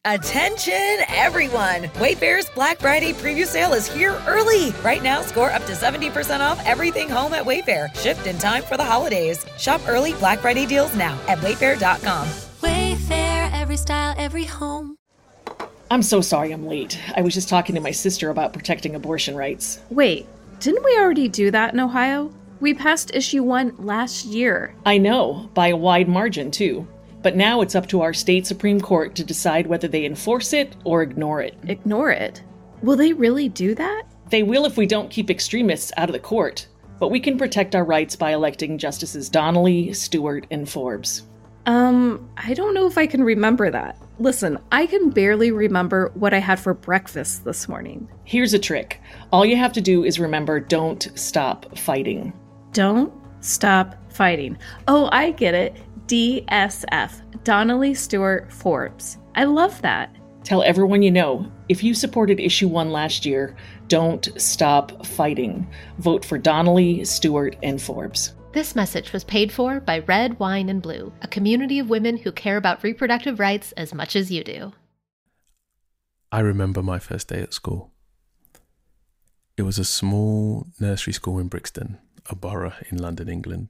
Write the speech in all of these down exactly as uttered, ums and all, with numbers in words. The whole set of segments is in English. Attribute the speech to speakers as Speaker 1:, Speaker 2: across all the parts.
Speaker 1: Attention, everyone! Wayfair's Black Friday preview sale is here early. Right now, score up to seventy percent off everything home at Wayfair. Shipped in time for the holidays. Shop early Black Friday deals now at wayfair dot com.
Speaker 2: Wayfair, every style, every home.
Speaker 3: I'm so sorry I'm late. I was just talking to my sister about protecting abortion rights.
Speaker 4: Wait, didn't we already do that in Ohio? We passed issue one last year.
Speaker 3: I know, by a wide margin, too. But now it's up to our state Supreme Court to decide whether they enforce it or ignore it.
Speaker 4: Ignore it? Will they really do that?
Speaker 3: They will if we don't keep extremists out of the court. But we can protect our rights by electing Justices Donnelly, Stewart, and Forbes.
Speaker 4: Um, I don't know if I can remember that. Listen, I can barely remember what I had for breakfast this morning.
Speaker 3: Here's a trick. All you have to do is remember, don't stop fighting.
Speaker 4: Don't stop fighting. Oh, I get it. D S F, Donnelly, Stewart, Forbes. I love that.
Speaker 3: Tell everyone you know, if you supported issue one last year, don't stop fighting. Vote for Donnelly, Stewart, and Forbes.
Speaker 2: This message was paid for by Red, Wine, and Blue, a community of women who care about reproductive rights as much as you do.
Speaker 5: I remember my first day at school. It was a small nursery school in Brixton, a borough in London, England.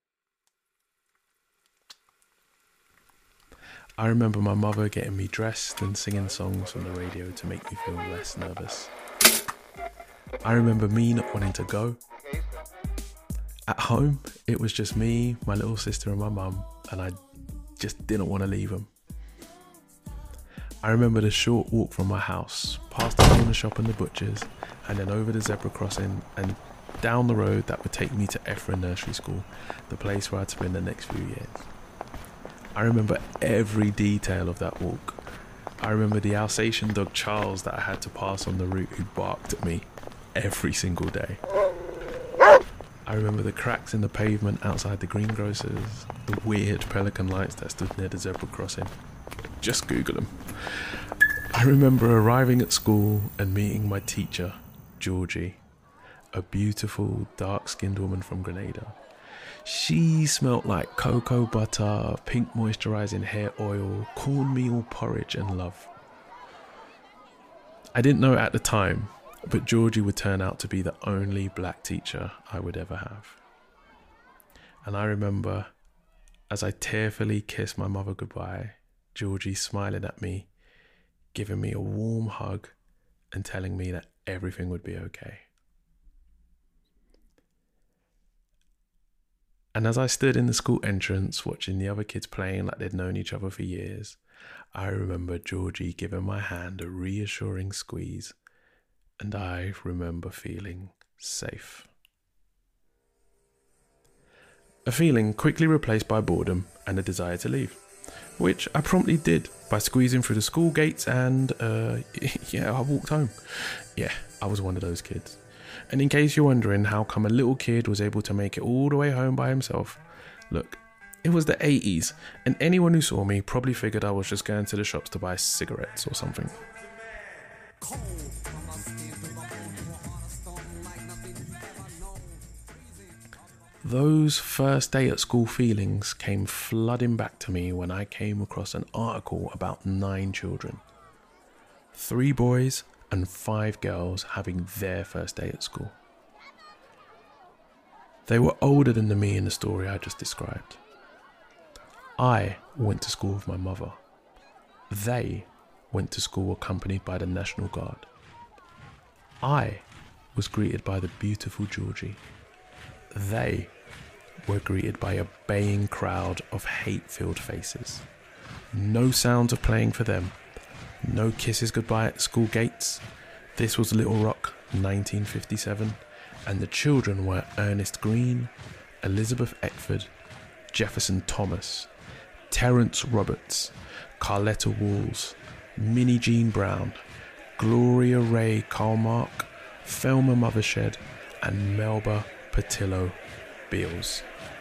Speaker 5: I remember my mother getting me dressed and singing songs on the radio to make me feel less nervous. I remember me not wanting to go. At home, it was just me, my little sister and my mum, and I just didn't want to leave them. I remember the short walk from my house, past the corner shop and the butcher's, and then over the zebra crossing and down the road that would take me to Effra Nursery School, the place where I'd spend the next few years. I remember every detail of that walk. I remember the Alsatian dog Charles that I had to pass on the route who barked at me every single day. I remember the cracks in the pavement outside the greengrocers, the weird pelican lights that stood near the zebra crossing. Just Google them. I remember arriving at school and meeting my teacher, Georgie, a beautiful, dark-skinned woman from Grenada. She smelt like cocoa butter, pink moisturising hair oil, cornmeal porridge and love. I didn't know at the time, but Georgie would turn out to be the only black teacher I would ever have. And I remember, as I tearfully kissed my mother goodbye, Georgie smiling at me, giving me a warm hug and telling me that everything would be okay. And as I stood in the school entrance watching the other kids playing like they'd known each other for years, I remember Georgie giving my hand a reassuring squeeze, and I remember feeling safe. A feeling quickly replaced by boredom and a desire to leave, which I promptly did by squeezing through the school gates and, uh, yeah, I walked home. Yeah, I was one of those kids. And in case you're wondering how come a little kid was able to make it all the way home by himself, look, it was the eighties, and anyone who saw me probably figured I was just going to the shops to buy cigarettes or something. Those first day at school feelings came flooding back to me when I came across an article about nine children. Three boys and five girls having their first day at school. They were older than the me in the story I just described. I went to school with my mother. They went to school accompanied by the National Guard. I was greeted by the beautiful Georgie. They were greeted by a baying crowd of hate-filled faces. No sounds of playing for them. No kisses goodbye at school gates. This was Little Rock, nineteen fifty-seven, and the children were Ernest Green, Elizabeth Eckford, Jefferson Thomas, Terence Roberts, Carletta Walls, Minnie Jean Brown, Gloria Ray Carlmark, Thelma Mothershed, and Melba Patillo Beals.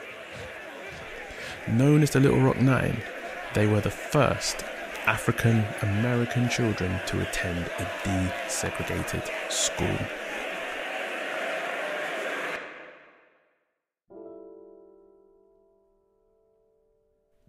Speaker 5: Known as the Little Rock Nine, they were the first African American children to attend a desegregated school.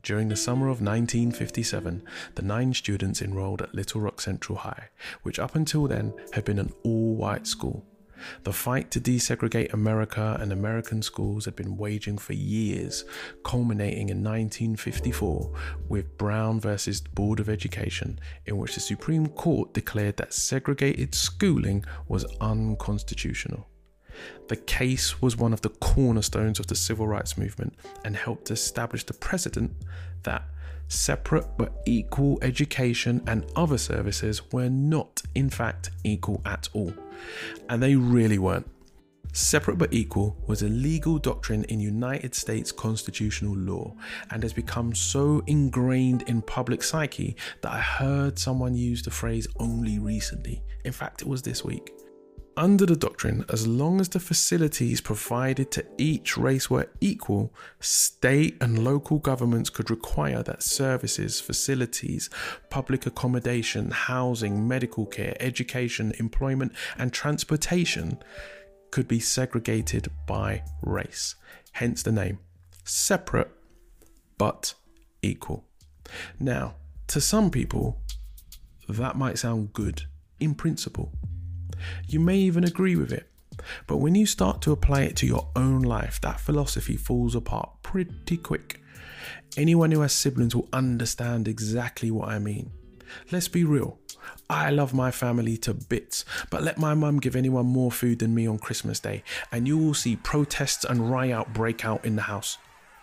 Speaker 5: During the summer of nineteen fifty-seven, the nine students enrolled at Little Rock Central High, which up until then had been an all-white school. The fight to desegregate America and American schools had been waging for years, culminating in nineteen fifty-four with Brown versus Board of Education, in which the Supreme Court declared that segregated schooling was unconstitutional. The case was one of the cornerstones of the civil rights movement and helped establish the precedent that separate but equal education and other services were not, in fact, equal at all. And they really weren't. Separate but equal was a legal doctrine in United States constitutional law and has become so ingrained in public psyche that I heard someone use the phrase only recently. In fact, it was this week. Under the doctrine, as long as the facilities provided to each race were equal, state and local governments could require that services, facilities, public accommodation, housing, medical care, education, employment, and transportation could be segregated by race. Hence the name. Separate but equal. Now, to some people, that might sound good in principle. You may even agree with it, but when you start to apply it to your own life, that philosophy falls apart pretty quick. Anyone who has siblings will understand exactly what I mean. Let's be real. I love my family to bits, but let my mum give anyone more food than me on Christmas Day, and you will see protests and riot break out in the house.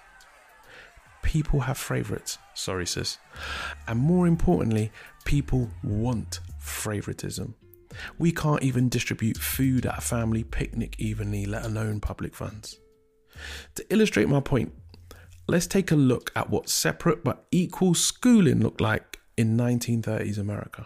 Speaker 5: People have favourites, sorry sis, and more importantly, people want favouritism. We can't even distribute food at a family picnic evenly, let alone public funds. To illustrate my point, let's take a look at what separate but equal schooling looked like in nineteen thirties America.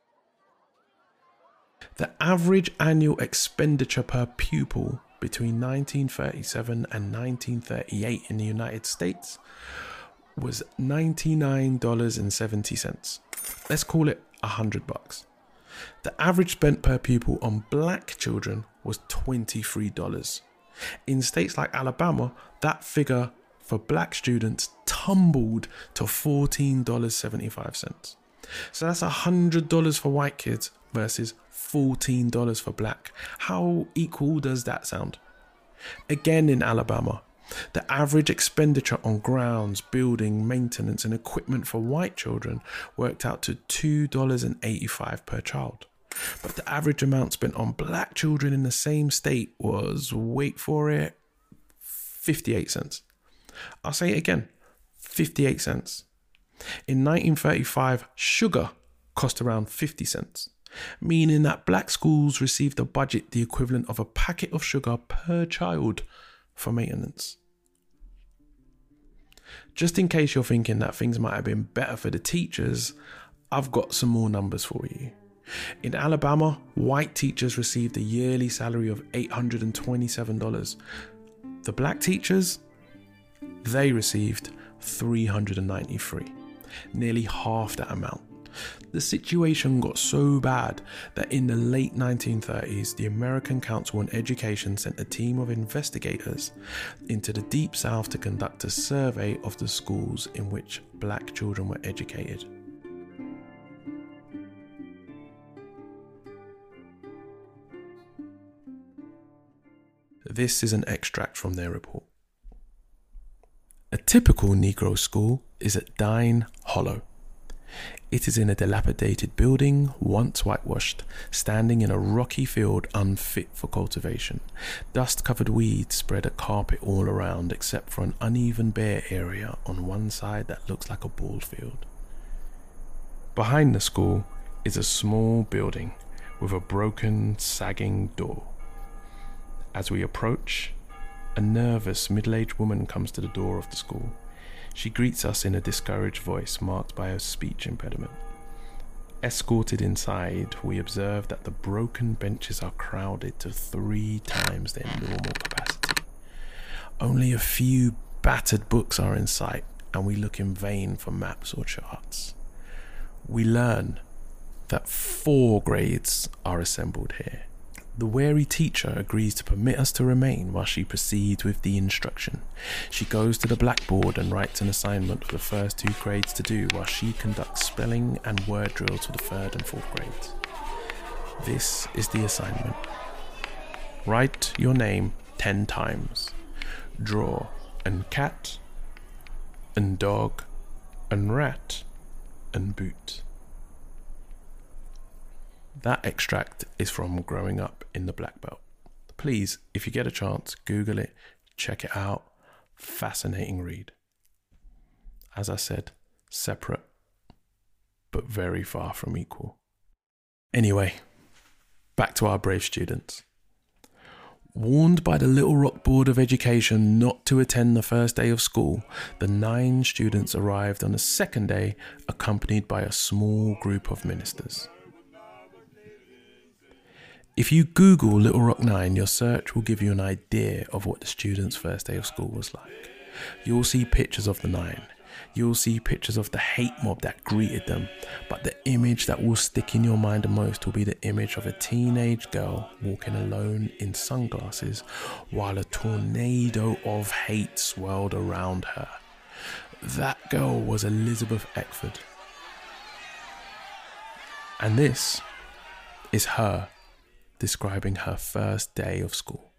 Speaker 5: The average annual expenditure per pupil between nineteen thirty-seven and nineteen thirty-eight in the United States was ninety-nine dollars and seventy cents. Let's call it a hundred bucks. The average spent per pupil on black children was twenty-three dollars. In states like Alabama, that figure for black students tumbled to fourteen dollars and seventy-five cents. So that's one hundred dollars for white kids versus fourteen dollars for black. How equal does that sound? Again in Alabama, the average expenditure on grounds, building, maintenance and equipment for white children worked out to two dollars and eighty-five cents per child. But the average amount spent on black children in the same state was, wait for it, fifty-eight cents. I'll say it again, fifty-eight cents. In nineteen thirty-five, sugar cost around fifty cents, meaning that black schools received a budget the equivalent of a packet of sugar per child for maintenance. Just in case you're thinking that things might have been better for the teachers, I've got some more numbers for you. In Alabama, white teachers received a yearly salary of eight hundred twenty-seven dollars. The black teachers, they received three hundred ninety-three dollars, nearly half that amount. The situation got so bad that in the late nineteen thirties, the American Council on Education sent a team of investigators into the Deep South to conduct a survey of the schools in which black children were educated. This is an extract from their report. A typical Negro school is at Dine Hollow. It is in a dilapidated building, once whitewashed, standing in a rocky field unfit for cultivation. Dust-covered weeds spread a carpet all around, except for an uneven bare area on one side that looks like a ball field. Behind the school is a small building with a broken, sagging door. As we approach, a nervous, middle-aged woman comes to the door of the school. She greets us in a discouraged voice marked by a speech impediment. Escorted inside, we observe that the broken benches are crowded to three times their normal capacity. Only a few battered books are in sight, and we look in vain for maps or charts. We learn that four grades are assembled here. The wary teacher agrees to permit us to remain while she proceeds with the instruction. She goes to the blackboard and writes an assignment for the first two grades to do while she conducts spelling and word drills for the third and fourth grades. This is the assignment. Write your name ten times. Draw and cat and dog and rat and boot. That extract is from Growing Up in the Black Belt. Please, if you get a chance, Google it, check it out. Fascinating read. As I said, separate, but very far from equal. Anyway, back to our brave students. Warned by the Little Rock Board of Education not to attend the first day of school, the nine students arrived on the second day, accompanied by a small group of ministers. If you Google Little Rock nine, your search will give you an idea of what the students' first day of school was like. You'll see pictures of the nine. You'll see pictures of the hate mob that greeted them. But the image that will stick in your mind the most will be the image of a teenage girl walking alone in sunglasses while a tornado of hate swirled around her. That girl was Elizabeth Eckford. And this is her describing her first day of school.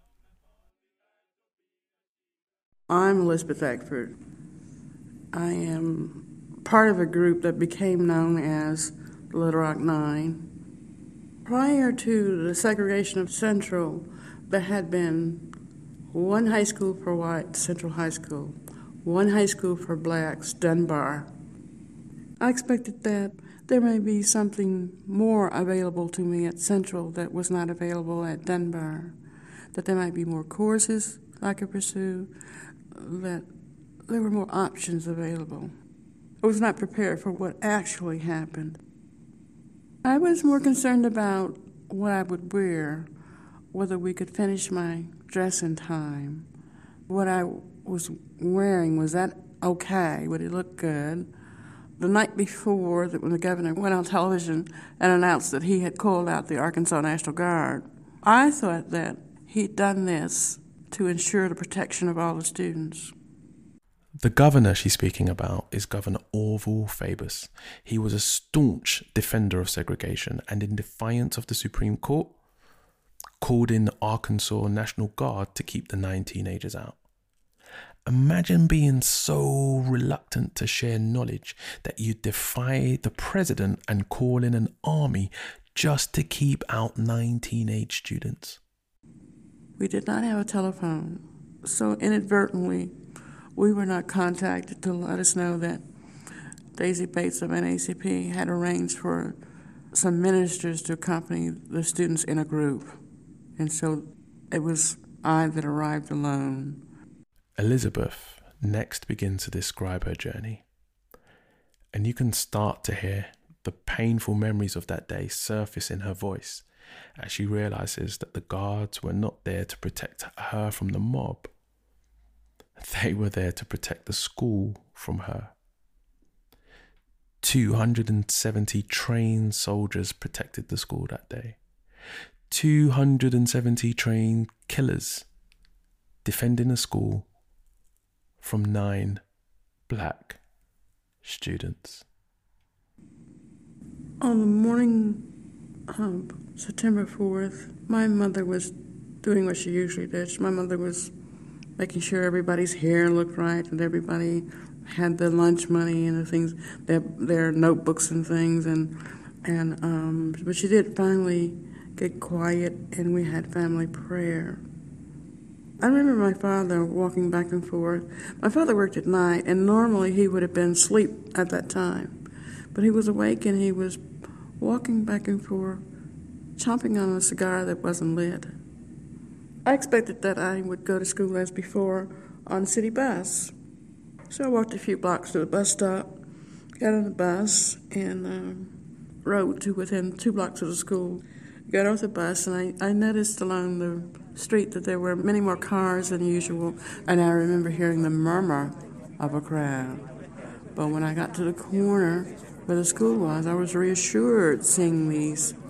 Speaker 6: I'm Elizabeth Eckford. I am part of a group that became known as the Little Rock Nine. Prior to the segregation of Central, there had been one high school for whites, Central High School, one high school for blacks, Dunbar. I expected that there may be something more available to me at Central that was not available at Dunbar, that there might be more courses I could pursue, that there were more options available. I was not prepared for what actually happened. I was more concerned about what I would wear, whether we could finish my dress in time. What I was wearing, was that okay? Would it look good? The night before, that when the governor went on television and announced that he had called out the Arkansas National Guard, I thought that he'd done this to ensure the protection of all the students.
Speaker 5: The governor she's speaking about is Governor Orval Faubus. He was a staunch defender of segregation and, in defiance of the Supreme Court, called in the Arkansas National Guard to keep the nine teenagers out. Imagine being so reluctant to share knowledge that you defy the president and call in an army just to keep out nine teenage students.
Speaker 6: We did not have a telephone, so inadvertently, we were not contacted to let us know that Daisy Bates of N A C P had arranged for some ministers to accompany the students in a group. And so it was I that arrived alone.
Speaker 5: Elizabeth next begins to describe her journey. And you can start to hear the painful memories of that day surface in her voice as she realizes that the guards were not there to protect her from the mob. They were there to protect the school from her. two hundred seventy trained soldiers protected the school that day. two hundred seventy trained killers defending a school from nine black students.
Speaker 6: On the morning of September fourth, my mother was doing what she usually did. My mother was making sure everybody's hair looked right and everybody had their lunch money and the things, their, their notebooks and things. And, and um, but she did finally get quiet, and we had family prayer. I remember my father walking back and forth. My father worked at night, and normally he would have been asleep at that time. But he was awake, and he was walking back and forth, chomping on a cigar that wasn't lit. I expected that I would go to school as before on city bus. So I walked a few blocks to the bus stop, got on the bus, and um, rode to within two blocks of the school. Got off the bus, and I, I noticed along the street that there were many more cars than usual, and I remember hearing the murmur of a crowd. But when I got to the corner where the school was, I was reassured seeing these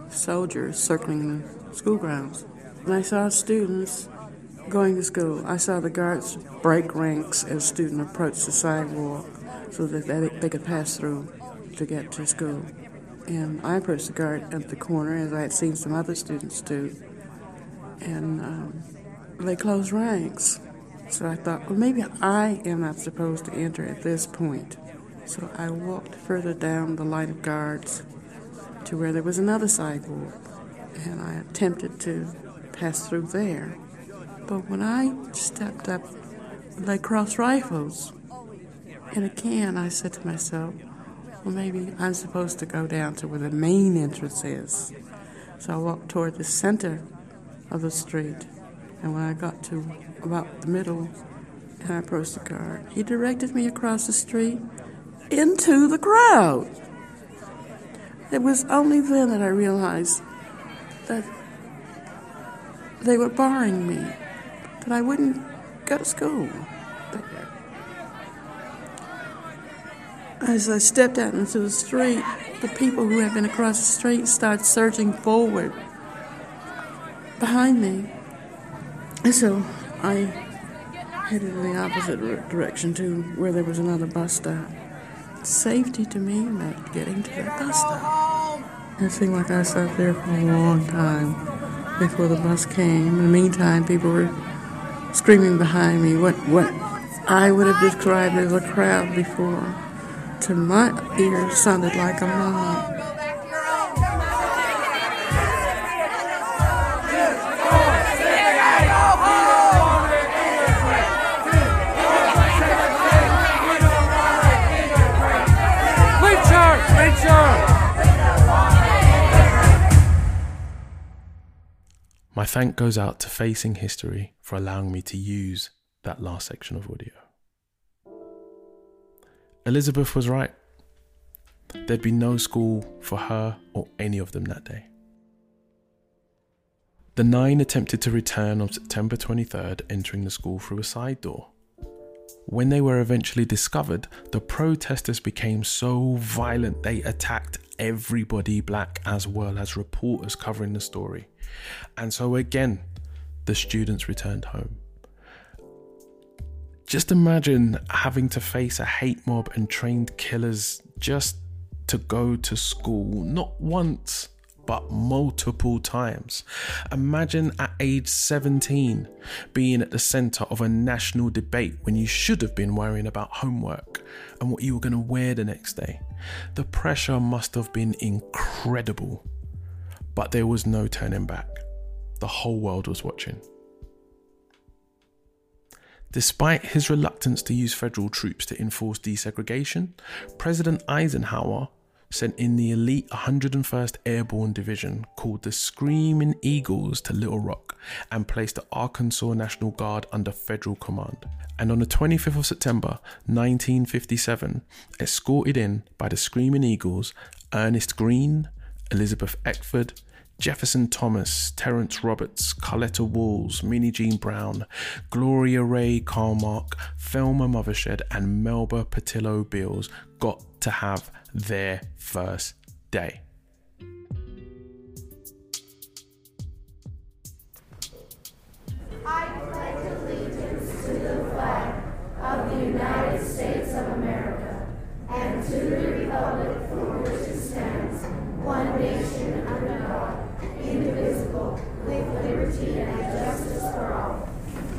Speaker 6: soldiers circling the school grounds. And I saw students going to school. I saw the guards break ranks as students approached the sidewalk so that they, they could pass through to get to school. And I approached the guard at the corner, as I had seen some other students do, and um, they closed ranks. So I thought, well, maybe I am not supposed to enter at this point. So I walked further down the line of guards to where there was another sidewalk, and I attempted to pass through there. But when I stepped up, they crossed rifles. And again, I said to myself, well, maybe I'm supposed to go down to where the main entrance is. So I walked toward the center of the street. And when I got to about the middle and I approached the guard, he directed me across the street into the crowd. It was only then that I realized that they were barring me, that I wouldn't go to school there. As I stepped out into the street, the people who had been across the street started surging forward behind me. And so I headed in the opposite direction to where there was another bus stop. Safety to me meant getting to that bus stop. It seemed like I sat there for a long time before the bus came. In the meantime, people were screaming behind me what, what I would have described as a crowd before. To my ears, sounded like a mob.
Speaker 5: My thank goes out to Facing History for allowing me to use that last section of audio. Elizabeth was right. There'd be no school for her or any of them that day. The nine attempted to return on September twenty-third, entering the school through a side door. When they were eventually discovered, the protesters became so violent they attacked everybody black as well as reporters covering the story. And so again, the students returned home. Just imagine having to face a hate mob and trained killers just to go to school, not once, but multiple times. Imagine at age seventeen being at the centre of a national debate when you should have been worrying about homework and what you were going to wear the next day. The pressure must have been incredible, but there was no turning back. The whole world was watching. Despite his reluctance to use federal troops to enforce desegregation, President Eisenhower sent in the elite one hundred first Airborne Division called the Screaming Eagles to Little Rock and placed the Arkansas National Guard under federal command. And on the twenty-fifth of September nineteen fifty-seven, escorted in by the Screaming Eagles, Ernest Green, Elizabeth Eckford, Jefferson Thomas, Terrence Roberts, Carletta Walls, Minnie Jean Brown, Gloria Ray Carmack, Thelma Mothershed and Melba Patillo Beals got to have their first day.
Speaker 7: I pledge allegiance to the flag of the United States of America and to the republic for which it stands, one nation under God, indivisible, with liberty and justice for all.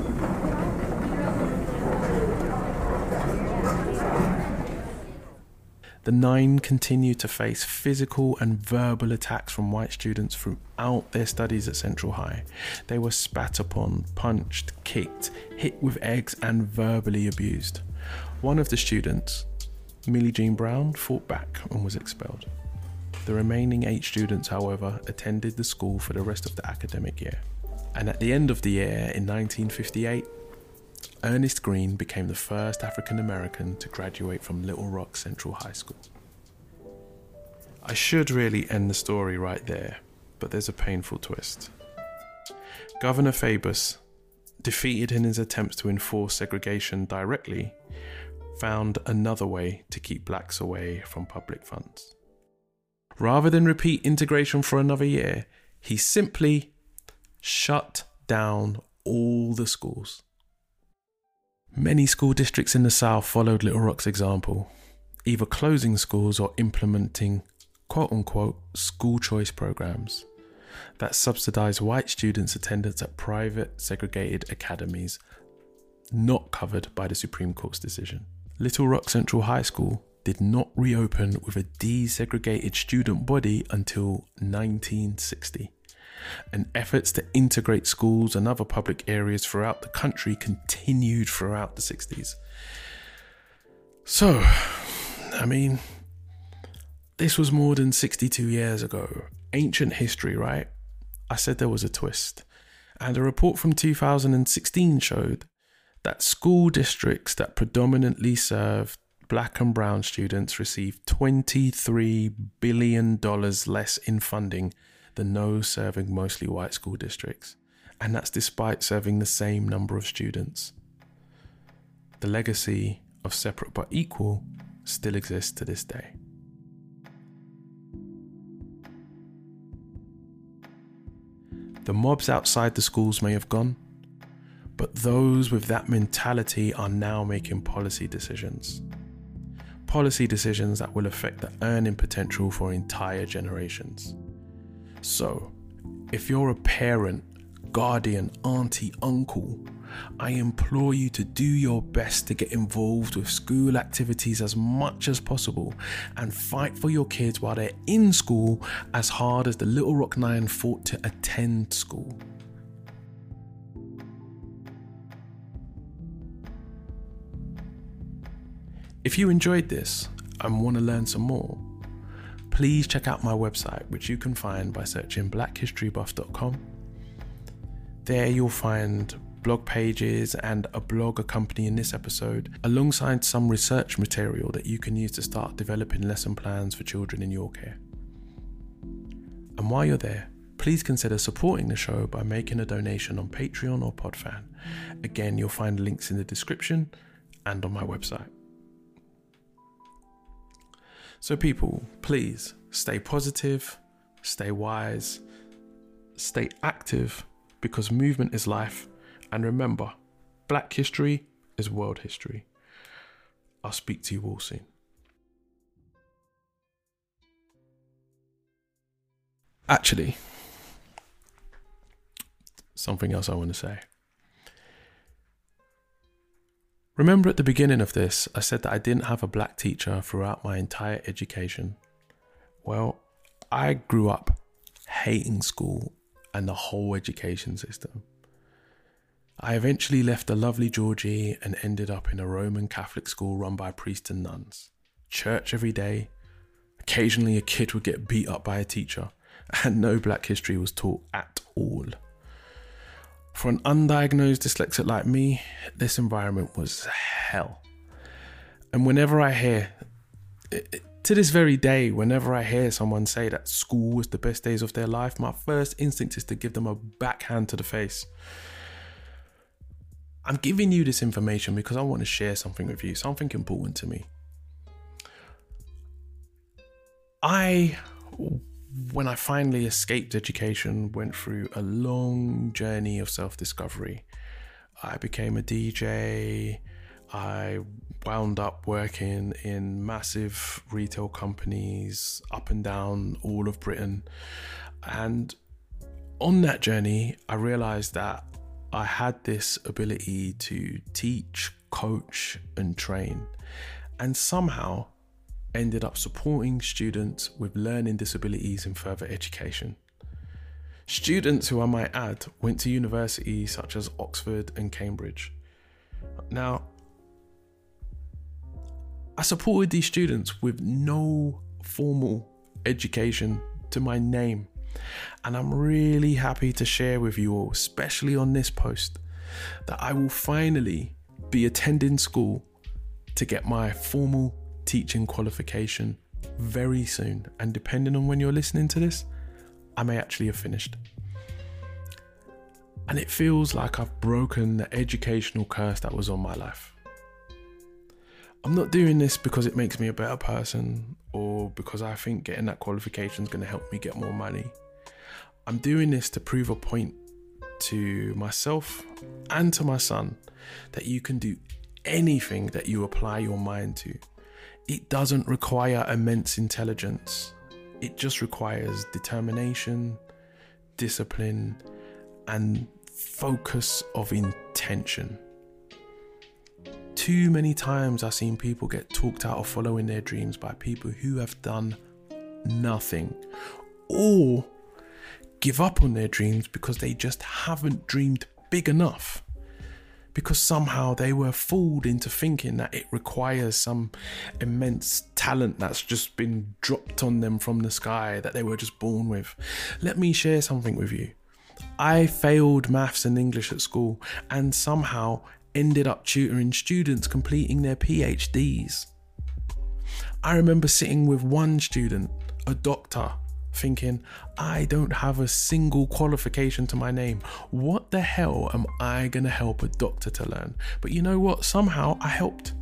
Speaker 5: The nine continued to face physical and verbal attacks from white students throughout their studies at Central High. They were spat upon, punched, kicked, hit with eggs, and verbally abused. One of the students, Millie Jean Brown, fought back and was expelled. The remaining eight students, however, attended the school for the rest of the academic year. And at the end of the year, in nineteen fifty-eight, Ernest Green became the first African American to graduate from Little Rock Central High School. I should really end the story right there, but there's a painful twist. Governor Fabus, defeated in his attempts to enforce segregation directly, found another way to keep blacks away from public funds. Rather than repeat integration for another year, he simply shut down all the schools. Many school districts in the South followed Little Rock's example, either closing schools or implementing quote-unquote school choice programs that subsidize white students' attendance at private segregated academies not covered by the Supreme Court's decision. Little Rock Central High School did not reopen with a desegregated student body until nineteen sixty, and efforts to integrate schools and other public areas throughout the country continued throughout the sixties. So, I mean, this was more than sixty-two years ago. Ancient history, right? I said there was a twist. And a report from two thousand sixteen showed that school districts that predominantly served black and brown students received twenty-three billion dollars less in funding than those serving mostly white school districts. And that's despite serving the same number of students. The legacy of separate but equal still exists to this day. The mobs outside the schools may have gone, but those with that mentality are now making policy decisions. Policy decisions that will affect the earning potential for entire generations. So, if you're a parent, guardian, auntie, uncle, I implore you to do your best to get involved with school activities as much as possible and fight for your kids while they're in school as hard as the Little Rock Nine fought to attend school. If you enjoyed this and want to learn some more, please check out my website, which you can find by searching black history buff dot com. There you'll find blog pages and a blog accompanying this episode, alongside some research material that you can use to start developing lesson plans for children in your care. And while you're there, please consider supporting the show by making a donation on Patreon or Podfan. Again, you'll find links in the description and on my website. So people, please stay positive, stay wise, stay active, because movement is life. And remember, Black history is world history. I'll speak to you all soon. Actually, something else I want to say. Remember at the beginning of this, I said that I didn't have a black teacher throughout my entire education. Well, I grew up hating school and the whole education system. I eventually left the lovely Georgie and ended up in a Roman Catholic school run by priests and nuns. Church every day. Occasionally a kid would get beat up by a teacher, and no black history was taught at all. For an undiagnosed dyslexic like me, this environment was hell. And whenever I hear, to this very day, whenever I hear someone say that school was the best days of their life, my first instinct is to give them a backhand to the face. I'm giving you this information because I want to share something with you, something important to me. I, when I finally escaped education, went through a long journey of self-discovery. I became a D J. I wound up working in massive retail companies up and down all of Britain. And on that journey, I realized that I had this ability to teach, coach, and train, and somehow ended up supporting students with learning disabilities in further education. Students who, I might add, went to universities such as Oxford and Cambridge. Now, I supported these students with no formal education to my name. And I'm really happy to share with you all, especially on this post, that I will finally be attending school to get my formal teaching qualification very soon. And depending on when you're listening to this, I may actually have finished. And it feels like I've broken the educational curse that was on my life. I'm not doing this because it makes me a better person or because I think getting that qualification is going to help me get more money. I'm doing this to prove a point to myself and to my son that you can do anything that you apply your mind to. It doesn't require immense intelligence. It just requires determination, discipline, and focus of intention. Too many times I've seen people get talked out of following their dreams by people who have done nothing, or give up on their dreams because they just haven't dreamed big enough, because somehow they were fooled into thinking that it requires some immense talent that's just been dropped on them from the sky that they were just born with. Let me share something with you. I failed maths and English at school and somehow ended up tutoring students completing their P H Ds. I remember sitting with one student, a doctor, thinking, I don't have a single qualification to my name. What the hell am I going to help a doctor to learn? But you know what? Somehow I helped.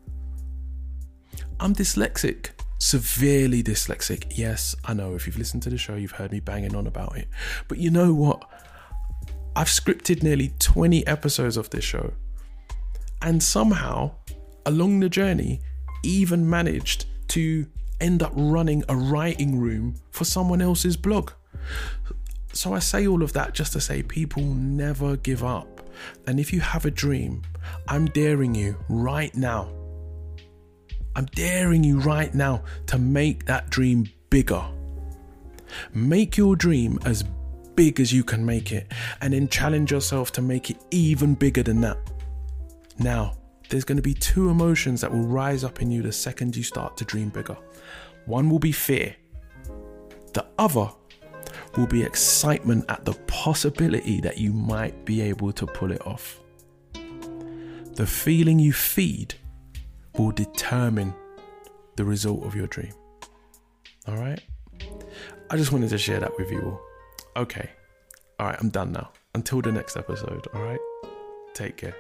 Speaker 5: I'm dyslexic, severely dyslexic. Yes, I know, if you've listened to the show, you've heard me banging on about it. But you know what? I've scripted nearly twenty episodes of this show. And somehow, along the journey, even managed to end up running a writing room for someone else's blog. So I say all of that just to say people never give up. And if you have a dream, I'm daring you right now. I'm daring you right now to make that dream bigger. Make your dream as big as you can make it, and then challenge yourself to make it even bigger than that. Now, there's going to be two emotions that will rise up in you the second you start to dream bigger. One will be fear. The other will be excitement at the possibility that you might be able to pull it off. The feeling you feed will determine the result of your dream. All right? I just wanted to share that with you all. Okay. All right, I'm done now. Until the next episode, all right? Take care.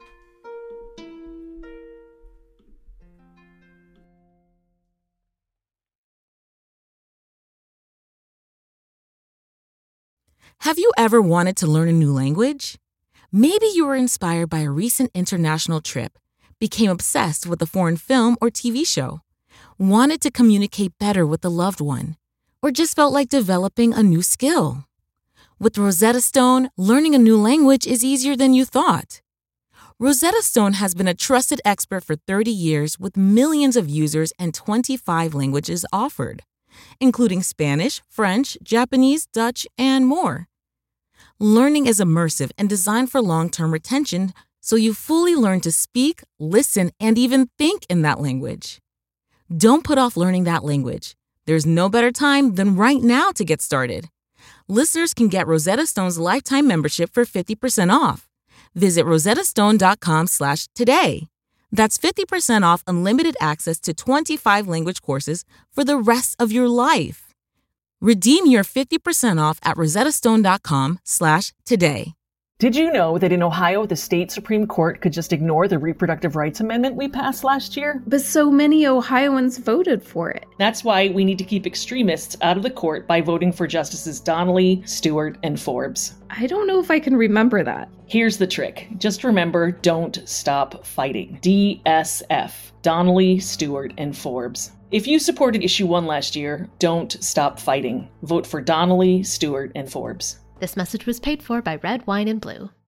Speaker 8: Have you ever wanted to learn a new language? Maybe you were inspired by a recent international trip, became obsessed with a foreign film or T V show, wanted to communicate better with a loved one, or just felt like developing a new skill. With Rosetta Stone, learning a new language is easier than you thought. Rosetta Stone has been a trusted expert for thirty years with millions of users and twenty-five languages offered, including Spanish, French, Japanese, Dutch, and more. Learning is immersive and designed for long-term retention, so you fully learn to speak, listen, and even think in that language. Don't put off learning that language. There's no better time than right now to get started. Listeners can get Rosetta Stone's lifetime membership for fifty percent off. Visit rosettastone.com slash today. That's fifty percent off unlimited access to twenty-five language courses for the rest of your life. Redeem your fifty percent off at rosettastone.com slash today.
Speaker 3: Did you know that in Ohio, the state Supreme Court could just ignore the reproductive rights amendment we passed last year?
Speaker 4: But so many Ohioans voted for it.
Speaker 3: That's why we need to keep extremists out of the court by voting for Justices Donnelly, Stewart, and Forbes.
Speaker 4: I don't know if I can remember that.
Speaker 3: Here's the trick. Just remember, don't stop fighting. D S F. Donnelly, Stewart, and Forbes. If you supported issue one last year, don't stop fighting. Vote for Donnelly, Stewart, and Forbes.
Speaker 2: This message was paid for by Red Wine and Blue.